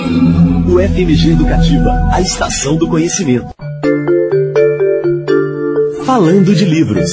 O FMG Educativa, a estação do conhecimento. Falando de livros.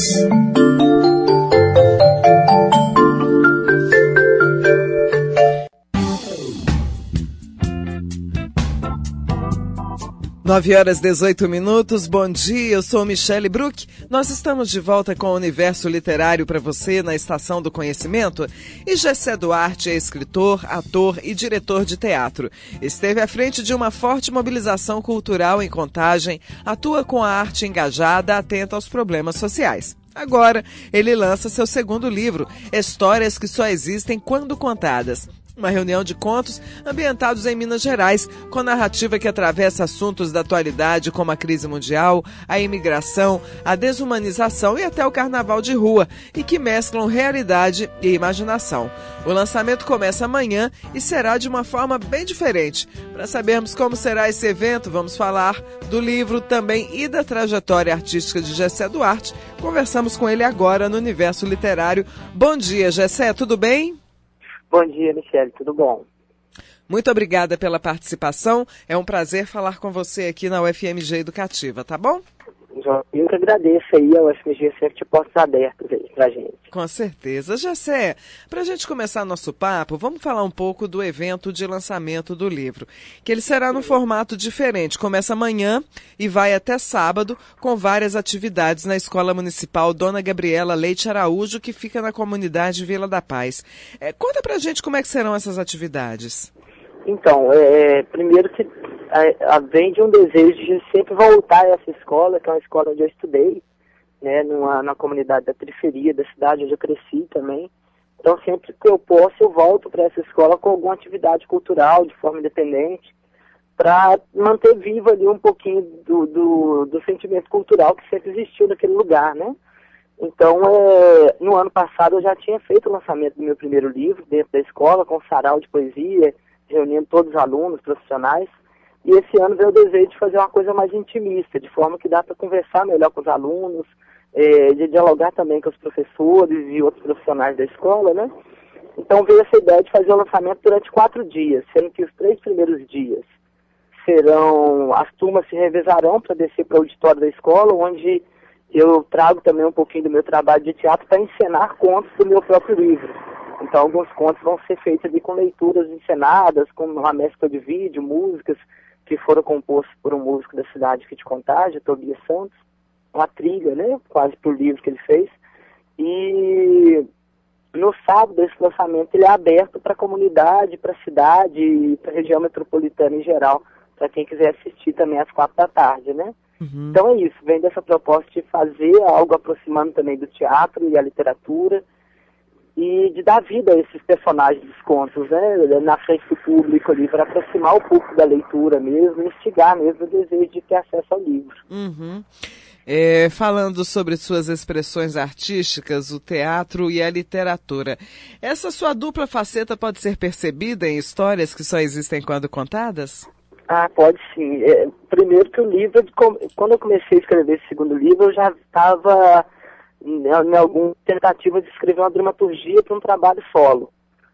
9h18. Bom dia, eu sou Michele Bruck. Nós estamos de volta com o Universo Literário para você na Estação do Conhecimento. E Gessé Duarte é escritor, ator e diretor de teatro. Esteve à frente de uma forte mobilização cultural em Contagem, atua com a arte engajada, atenta aos problemas sociais. Agora, ele lança seu segundo livro, Histórias que Só Existem Quando Contadas. Uma reunião de contos ambientados em Minas Gerais, com narrativa que atravessa assuntos da atualidade como a crise mundial, a imigração, a desumanização e até o carnaval de rua, e que mesclam realidade e imaginação. O lançamento começa amanhã e será de uma forma bem diferente. Para sabermos como será esse evento, vamos falar do livro também e da trajetória artística de Gessé Duarte. Conversamos com ele agora no Universo Literário. Bom dia, Gessé, tudo bem? Bom dia, Michele, tudo bom? Muito obrigada pela participação. É um prazer falar com você aqui na UFMG Educativa, tá bom? Eu que agradeço aí, a UFMG sempre de portas abertas aí pra gente. Com certeza. Gessé, pra gente começar nosso papo, vamos falar um pouco do evento de lançamento do livro, que ele será num formato diferente. Começa amanhã e vai até sábado, com várias atividades na Escola Municipal Dona Gabriela Leite Araújo, que fica na comunidade Vila da Paz. Conta pra gente como é que serão essas atividades. Então, primeiro que vem de um desejo de sempre voltar a essa escola, que é uma escola onde eu estudei, né, na comunidade da periferia da cidade, onde eu cresci também. Então, sempre que eu posso, eu volto para essa escola com alguma atividade cultural, de forma independente, para manter vivo ali um pouquinho do sentimento cultural que sempre existiu naquele lugar, né? Então, no ano passado, eu já tinha feito o lançamento do meu primeiro livro dentro da escola, com sarau de poesia, reunindo todos os alunos, profissionais. E esse ano veio o desejo de fazer uma coisa mais intimista, de forma que dá para conversar melhor com os alunos, de dialogar também com os professores e outros profissionais da escola, né? Então veio essa ideia de fazer o lançamento durante 4 dias, sendo que os 3 primeiros dias as turmas se revezarão para descer para o auditório da escola, onde eu trago também um pouquinho do meu trabalho de teatro para encenar contos do meu próprio livro. Então alguns contos vão ser feitos ali com leituras encenadas, com uma mescla de vídeo, músicas, que foram compostos por um músico da cidade aqui de Contagem, Tobias Santos, uma trilha, né, quase por livro que ele fez. E no sábado esse lançamento ele é aberto para a comunidade, para a cidade e para a região metropolitana em geral, para quem quiser assistir também às 4 da tarde, né? Uhum. Então é isso, vem dessa proposta de fazer algo aproximando também do teatro e a literatura, e de dar vida a esses personagens dos contos, né, na frente do público ali, para aproximar o público da leitura mesmo, instigar mesmo o desejo de ter acesso ao livro. Uhum. Falando sobre suas expressões artísticas, o teatro e a literatura, essa sua dupla faceta pode ser percebida em histórias que só existem quando contadas? Pode sim. Primeiro que o livro, quando eu comecei a escrever esse segundo livro, eu já estava em alguma tentativa de escrever uma dramaturgia para um trabalho solo.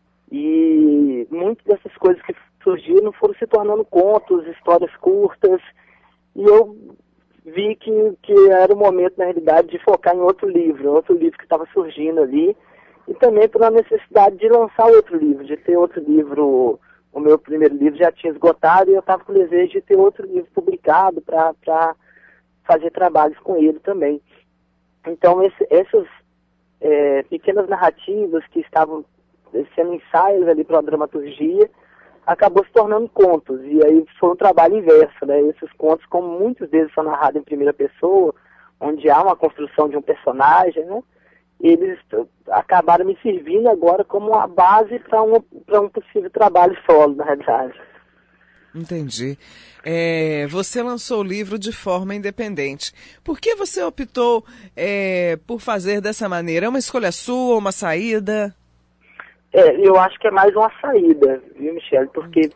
E muitas dessas coisas que surgiram foram se tornando contos, histórias curtas, e eu vi que era o momento, na realidade, de focar em outro livro que estava surgindo ali, e também por uma necessidade de lançar outro livro, de ter outro livro. O meu primeiro livro já tinha esgotado e eu estava com o desejo de ter outro livro publicado para fazer trabalhos com ele também. Então, essas pequenas narrativas que estavam sendo ensaios ali para a dramaturgia, acabou se tornando contos. E aí foi um trabalho inverso, né? Esses contos, como muitos deles são narrados em primeira pessoa, onde há uma construção de um personagem, né? Eles acabaram me servindo agora como uma base para um possível trabalho solo, na realidade. Entendi. Você lançou o livro de forma independente. Por que você optou por fazer dessa maneira? É uma escolha sua, uma saída? Eu acho que é mais uma saída, viu, Michele? Porque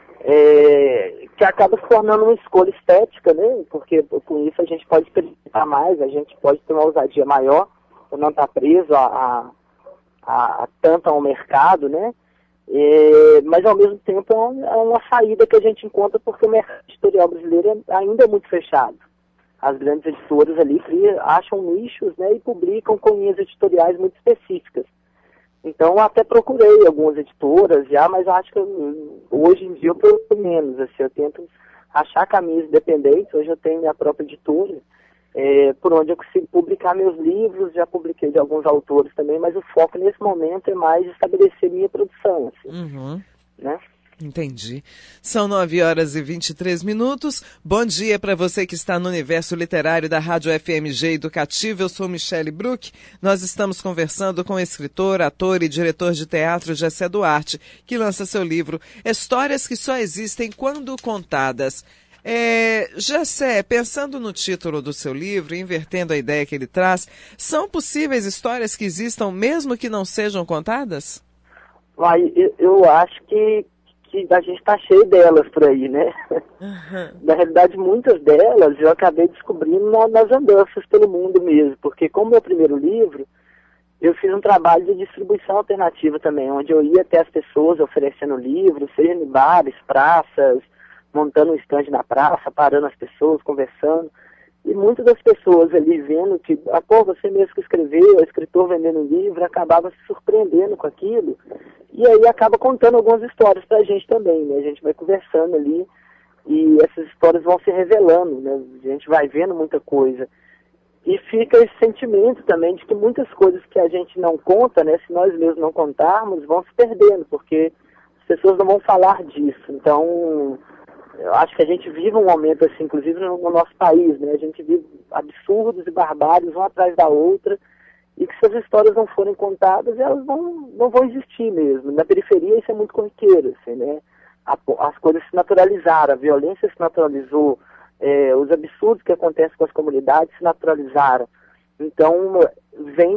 que acaba se tornando uma escolha estética, né? Porque com isso a gente pode experimentar mais, a gente pode ter uma ousadia maior, não estar preso tanto ao mercado, né? Mas ao mesmo tempo é uma saída que a gente encontra porque o mercado editorial brasileiro ainda é muito fechado. As grandes editoras ali acham nichos, né, e publicam com linhas editoriais muito específicas. Então eu até procurei algumas editoras já, mas eu acho que hoje em dia eu procuro menos. Assim, eu tento achar caminhos independentes. Hoje eu tenho minha própria editora, por onde eu consigo publicar meus livros. Já publiquei de alguns autores também, mas o foco nesse momento é mais estabelecer minha produção, assim, né? Entendi. São 9h23. Bom dia para você que está no universo literário da Rádio FMG Educativa. Eu sou Michele Bruck. Nós estamos conversando com o escritor, ator e diretor de teatro Gessé Duarte, que lança seu livro Histórias que só existem quando contadas. Gessé, pensando no título do seu livro, invertendo a ideia que ele traz, são possíveis histórias que existam mesmo que não sejam contadas? Eu acho que a gente está cheio delas por aí, né? Na realidade, muitas delas eu acabei descobrindo nas andanças pelo mundo mesmo, porque como meu primeiro livro, eu fiz um trabalho de distribuição alternativa também, onde eu ia até as pessoas oferecendo livros, seja em bares, praças, montando um stand na praça, parando as pessoas, conversando. E muitas das pessoas ali vendo que, você mesmo que escreveu, o escritor vendendo um livro, acabava se surpreendendo com aquilo. E aí acaba contando algumas histórias pra gente também, né? A gente vai conversando ali e essas histórias vão se revelando, né? A gente vai vendo muita coisa. E fica esse sentimento também de que muitas coisas que a gente não conta, né? Se nós mesmos não contarmos, vão se perdendo, porque as pessoas não vão falar disso. Então, eu acho que a gente vive um momento assim, inclusive no nosso país, né? A gente vive absurdos e barbáries, uma atrás da outra, e que se as histórias não forem contadas, elas não vão existir mesmo. Na periferia isso é muito corriqueiro, assim, né? As coisas se naturalizaram, a violência se naturalizou, os absurdos que acontecem com as comunidades se naturalizaram. Então, vem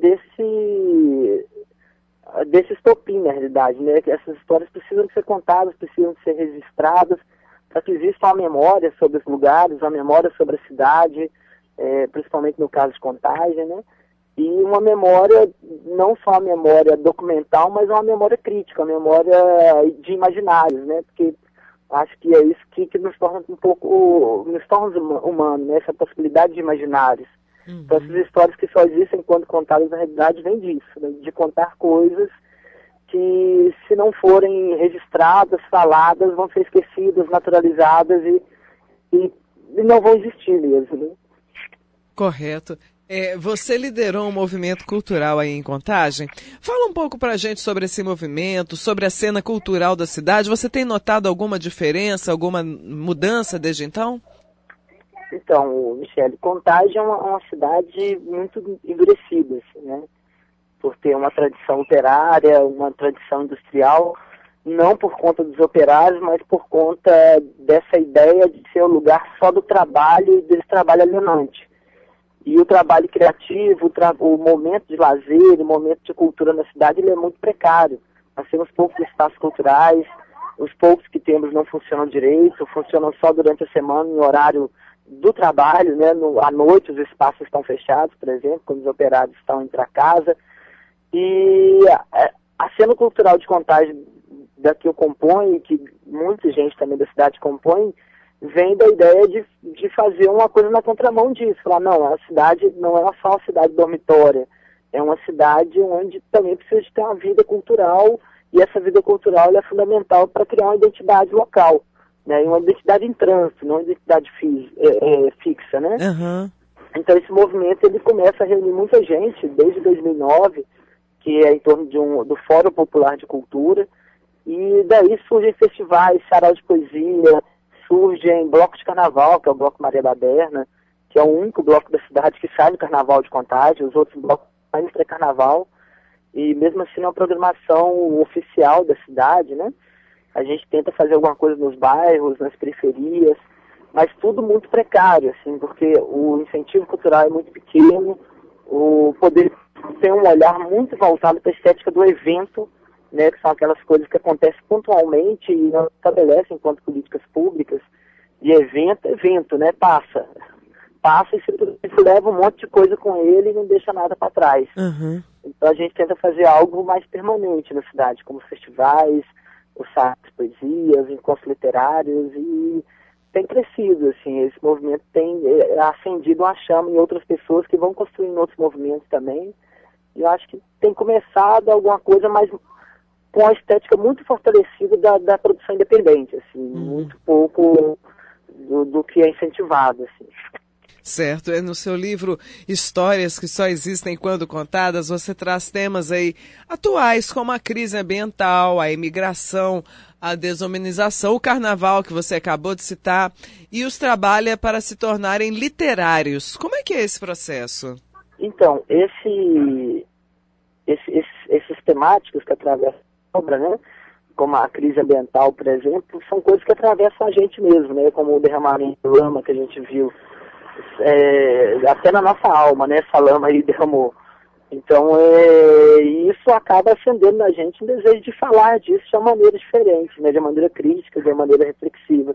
desse estopim, na realidade, né? Que essas histórias precisam ser contadas, precisam ser registradas, para que exista uma memória sobre os lugares, uma memória sobre a cidade, principalmente no caso de Contagem, né? E uma memória, não só a memória documental, mas uma memória crítica, uma memória de imaginários, né? Porque acho que é isso que nos torna nos torna humanos, né? Essa possibilidade de imaginários. Então essas histórias que só existem quando contadas na realidade vem disso, né? De contar coisas que, se não forem registradas, faladas, vão ser esquecidas, naturalizadas e não vão existir mesmo, né? Correto. Você liderou um movimento cultural aí em Contagem. Fala um pouco pra gente sobre esse movimento, sobre a cena cultural da cidade. Você tem notado alguma diferença, alguma mudança desde então? Então, Michele, Contagem é uma cidade muito endurecida, assim, né? Por ter uma tradição operária, uma tradição industrial, não por conta dos operários, mas por conta dessa ideia de ser um lugar só do trabalho e desse trabalho alienante. E o trabalho criativo, o momento de lazer, o momento de cultura na cidade, ele é muito precário. Nós temos poucos espaços culturais, os poucos que temos não funcionam direito, funcionam só durante a semana, em horário do trabalho, né? À noite os espaços estão fechados, por exemplo, quando os operários estão indo para casa. E a cena cultural de Contagem, da que eu componho, e que muita gente também da cidade compõe, vem da ideia de fazer uma coisa na contramão disso. Falar, não, a cidade não é só uma cidade dormitória, é uma cidade onde também precisa de ter uma vida cultural, e essa vida cultural é fundamental para criar uma identidade local, né? Uma identidade em trânsito, não uma identidade fixa, né? Uhum. Então esse movimento ele começa a reunir muita gente desde 2009, que é em torno do Fórum Popular de Cultura, e daí surgem festivais, sarau de poesia, surgem blocos de carnaval, que é o Bloco Maria Baderna, que é o único bloco da cidade que sai do Carnaval de Contagem, os outros blocos saem do pré-carnaval, e mesmo assim é uma programação oficial da cidade, né? A gente tenta fazer alguma coisa nos bairros, nas periferias, mas tudo muito precário, assim, porque o incentivo cultural é muito pequeno, o poder tem um olhar muito voltado para a estética do evento, né, que são aquelas coisas que acontecem pontualmente e não estabelecem enquanto políticas públicas. De evento, né, passa e se leva um monte de coisa com ele e não deixa nada para trás. Uhum. Então a gente tenta fazer algo mais permanente na cidade, como festivais, os sites de poesias, encontros literários, e tem crescido, assim, esse movimento tem acendido uma chama em outras pessoas que vão construindo outros movimentos também. E eu acho que tem começado alguma coisa mais com a estética muito fortalecida da produção independente, assim, muito pouco do que é incentivado, assim. Certo, no seu livro Histórias que Só Existem Quando Contadas, você traz temas aí atuais como a crise ambiental, a imigração, a desumanização, o carnaval que você acabou de citar, e os trabalha para se tornarem literários. Como é que é esse processo? Então, esses temáticos que atravessam a obra, né, como a crise ambiental, por exemplo, são coisas que atravessam a gente mesmo, né, como o derramamento de lama que a gente viu, até na nossa alma, né, essa lama aí derramou. Então, isso acaba acendendo na gente um desejo de falar disso de uma maneira diferente, né, de uma maneira crítica, de uma maneira reflexiva.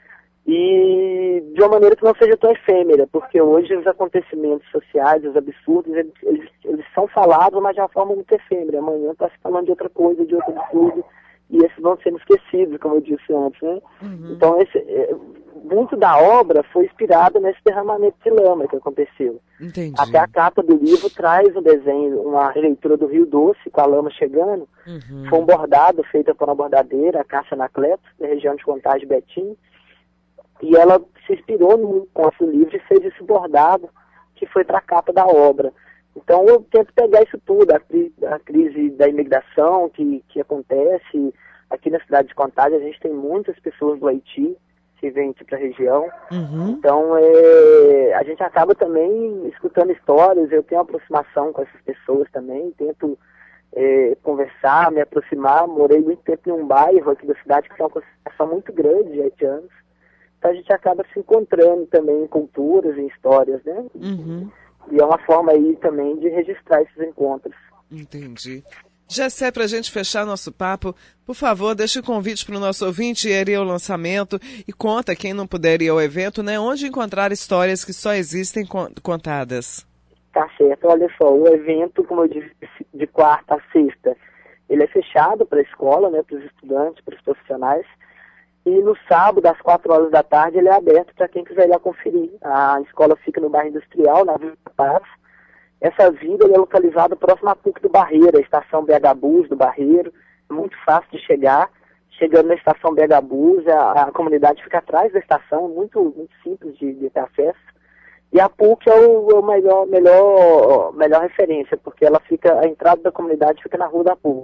E de uma maneira que não seja tão efêmera, porque hoje os acontecimentos sociais, os absurdos, eles são falados, mas de uma forma muito efêmera. Amanhã está se falando de outra coisa, de outro absurdo, e esses vão sendo esquecidos, como eu disse antes, né? Uhum. Então, muito da obra foi inspirada nesse derramamento de lama que aconteceu. Entendi. Até a capa do livro traz um desenho, uma releitura do Rio Doce, com a lama chegando. Uhum. Foi um bordado feito por uma bordadeira, a Cássia Anacleto, da região de Contagem, Betim. E ela se inspirou no nosso livro e fez esse bordado que foi para a capa da obra. Então eu tento pegar isso tudo, a crise da imigração que acontece aqui na cidade de Contagem. A gente tem muitas pessoas do Haiti que vêm aqui para a região. Uhum. Então a gente acaba também escutando histórias. Eu tenho uma aproximação com essas pessoas também, tento conversar, me aproximar. Morei muito tempo em um bairro aqui da cidade que tem uma concentração muito grande de haitianos. Então a gente acaba se encontrando também em culturas, em histórias, né? Uhum. E é uma forma aí também de registrar esses encontros. Entendi. Gessé, para a gente fechar nosso papo, por favor, deixe o convite para o nosso ouvinte ir ao lançamento e conta, quem não puder ir ao evento, né, onde encontrar histórias que só existem contadas. Tá certo. Olha só, o evento, como eu disse, de quarta a sexta, ele é fechado para a escola, né, para os estudantes, para os profissionais. E no sábado, às 4 horas da tarde, ele é aberto para quem quiser ir lá conferir. A escola fica no bairro Industrial, na Vila Paz. Essa vila é localizada próximo à PUC do Barreiro, a estação BH Bus do Barreiro. É muito fácil de chegar. Chegando na estação BH Bus, a comunidade fica atrás da estação, muito simples de ter acesso. E a PUC é o melhor referência, porque ela fica, a entrada da comunidade fica na rua da PUC.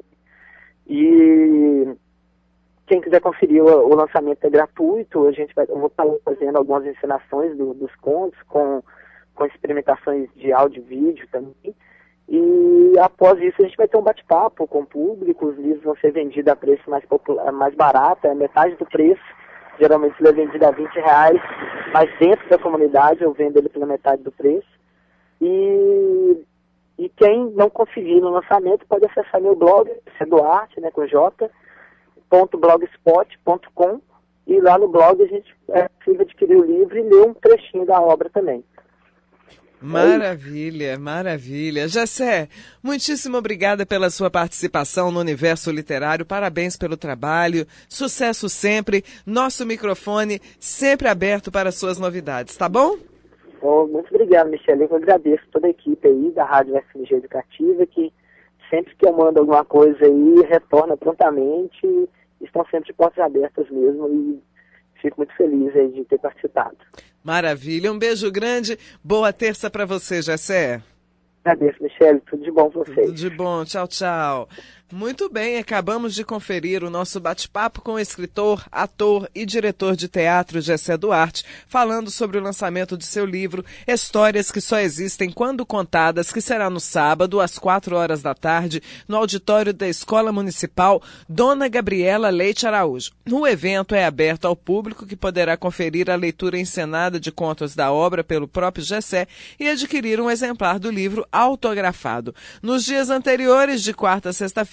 E quem quiser conferir o lançamento é gratuito. Eu vou estar fazendo algumas encenações dos contos, com experimentações de áudio e vídeo também. E após isso a gente vai ter um bate-papo com o público. Os livros vão ser vendidos a preço mais barato, é metade do preço. Geralmente ele é vendido a R$20, mas dentro da comunidade eu vendo ele pela metade do preço. E quem não conseguir no lançamento pode acessar meu blog, Duarte, né, com J, .blogspot.com, e lá no blog a gente é possível adquirir o livro e ler um trechinho da obra também. Maravilha, maravilha. Gessé, muitíssimo obrigada pela sua participação no Universo Literário. Parabéns pelo trabalho, sucesso sempre. Nosso microfone sempre aberto para suas novidades, tá bom? Muito obrigado, Michele. Eu agradeço toda a equipe aí da Rádio FMG Educativa, que sempre que eu mando alguma coisa aí, retorna prontamente. Estão sempre de portas abertas mesmo, e fico muito feliz aí de ter participado. Maravilha, um beijo grande, boa terça para você, Gessé. Agradeço, Michele, tudo de bom para vocês. Tudo de bom, tchau, tchau. Muito bem, acabamos de conferir o nosso bate-papo com o escritor, ator e diretor de teatro Gessé Duarte, falando sobre o lançamento de seu livro Histórias que Só Existem Quando Contadas, que será no sábado, às 4 horas da tarde, no auditório da Escola Municipal Dona Gabriela Leite Araújo. O evento é aberto ao público, que poderá conferir a leitura encenada de contos da obra pelo próprio Gessé e adquirir um exemplar do livro autografado. Nos dias anteriores, de quarta a sexta-feira,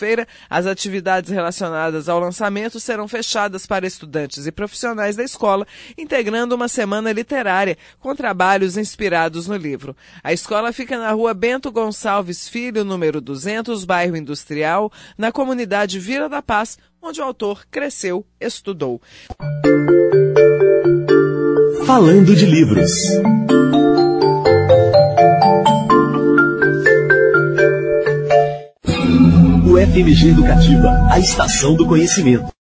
segunda-feira, as atividades relacionadas ao lançamento serão fechadas para estudantes e profissionais da escola, integrando uma semana literária com trabalhos inspirados no livro. A escola fica na rua Bento Gonçalves Filho, número 200, bairro Industrial, na comunidade Vila da Paz, onde o autor cresceu, estudou. Falando de livros. O FMG Educativa, a estação do conhecimento.